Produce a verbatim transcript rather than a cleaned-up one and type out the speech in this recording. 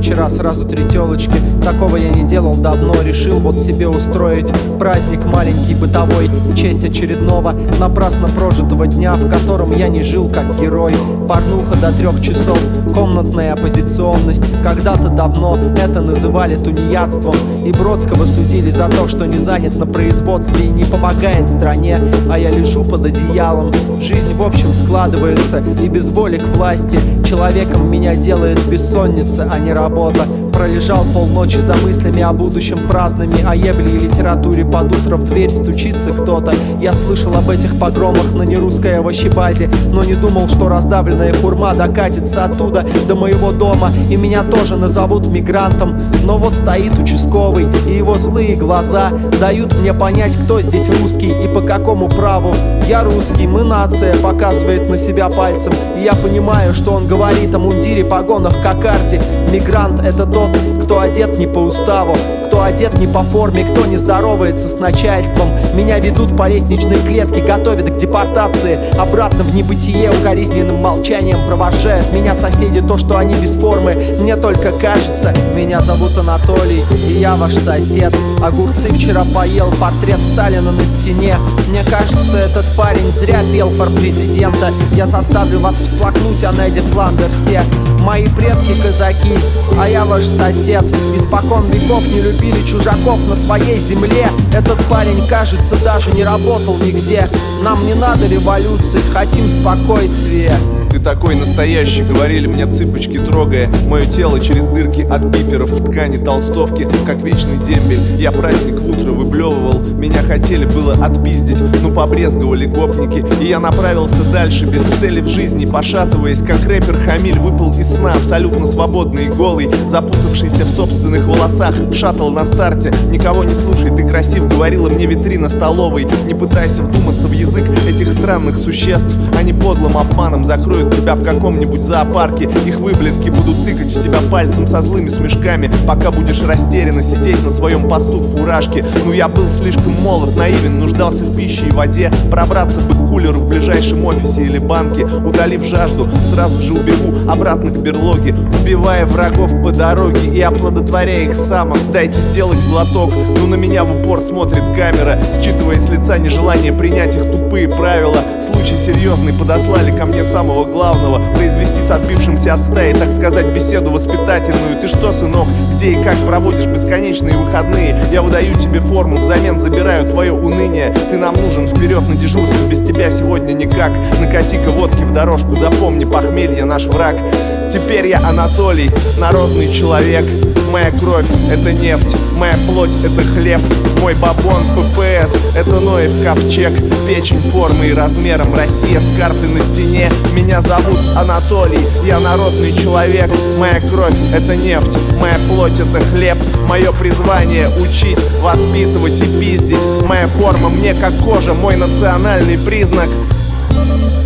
вчера сразу три телочки. Такого я не делал давно, решил вот себе устроить праздник маленький бытовой в честь очередного напрасно прожитого дня, в котором я не жил как герой. Порнуха до трех часов, комнатная оппозиционность. Когда-то давно это называли тунеядством, и Бродского судили за то, что не занят на производстве и не помогает стране. А я лежу под одеялом. Жизнь в общем складывается, и без воли к власти человеком меня делает бессонница, а не работа. Пролежал полночи за мыслями о будущем праздными, о ебле и литературе. Под утро в дверь стучится кто-то. Я слышал об этих погромах на нерусской овощебазе, но не думал, что раздавленная хурма докатится оттуда до моего дома, и меня тоже назовут мигрантом. Но вот стоит участковый, и его злые глаза дают мне понять, кто здесь русский и по какому праву. Я русский, мы нация, показывает на себя пальцем, и я понимаю, что он говорит о мундире, погонах, кокарде. Мигрант — это тот, кто одет не по уставу, кто одет не по форме, кто не здоровается с начальством. Меня ведут по лестничной клетке, готовят к депортации. Обратно в небытие укоризненным молчанием провожают меня соседи. То, что они без формы, мне только кажется. Меня зовут Анатолий, и я ваш сосед. Огурцы вчера поел, портрет Сталина на стене. Мне кажется, этот парень зря пел про президента. Я заставлю вас всплакнуть о Неде Фландерсе. Мои предки казаки, а я ваш сосед. Испокон веков не любили чужаков на своей земле. Этот парень, кажется, даже не работал нигде. Нам не надо революции, хотим спокойствия. Ты такой настоящий, говорили мне цыпочки, трогая мое тело через дырки от биперов в ткани толстовки, как вечный дембель. Я праздник в утро выблевывал, меня хотели было отпиздить, но побрезговали гопники, и я направился дальше без цели в жизни, пошатываясь, как рэпер Хамиль, выпал из сна абсолютно свободный и голый, запутавшийся в собственных волосах. Шаттл на старте, никого не слушай, ты красив, говорила мне витрина столовой. Не пытайся вдуматься в язык этих странных существ, они подлым обманом закроют тебя в каком-нибудь зоопарке. Их выблядки будут тыкать в тебя пальцем со злыми смешками, пока будешь растерянно сидеть на своем посту в фуражке. Ну я был слишком молод, наивен, нуждался в пище и воде. Пробраться бы к кулеру в ближайшем офисе или банке. Утолив жажду, сразу же убегу обратно к берлоге, убивая врагов по дороге и оплодотворяя их самок. Дайте сделать глоток. Ну на меня в упор смотрит камера, считывая с лица нежелание принять их тупые правила. Случай серьезный, подослали ко мне самого главного, произвести с отбившимся от стаи, так сказать, беседу воспитательную. Ты что, сынок, где и как проводишь бесконечные выходные? Я выдаю тебе форму, взамен забираю твое уныние. Ты нам нужен, вперед на дежурство, без тебя сегодня никак. Накати-ка водки в дорожку, запомни, похмелье наш враг. Теперь я Анатолий, народный человек. Моя кровь — это нефть, моя плоть — это хлеб. Мой бабон ППС — это Ноев ковчег. Печень формы и размером, Россия с карты на стене. Меня зовут Анатолий, я народный человек. Моя кровь — это нефть, моя плоть — это хлеб. Мое призвание — учить, воспитывать и пиздить. Моя форма мне как кожа, мой национальный признак.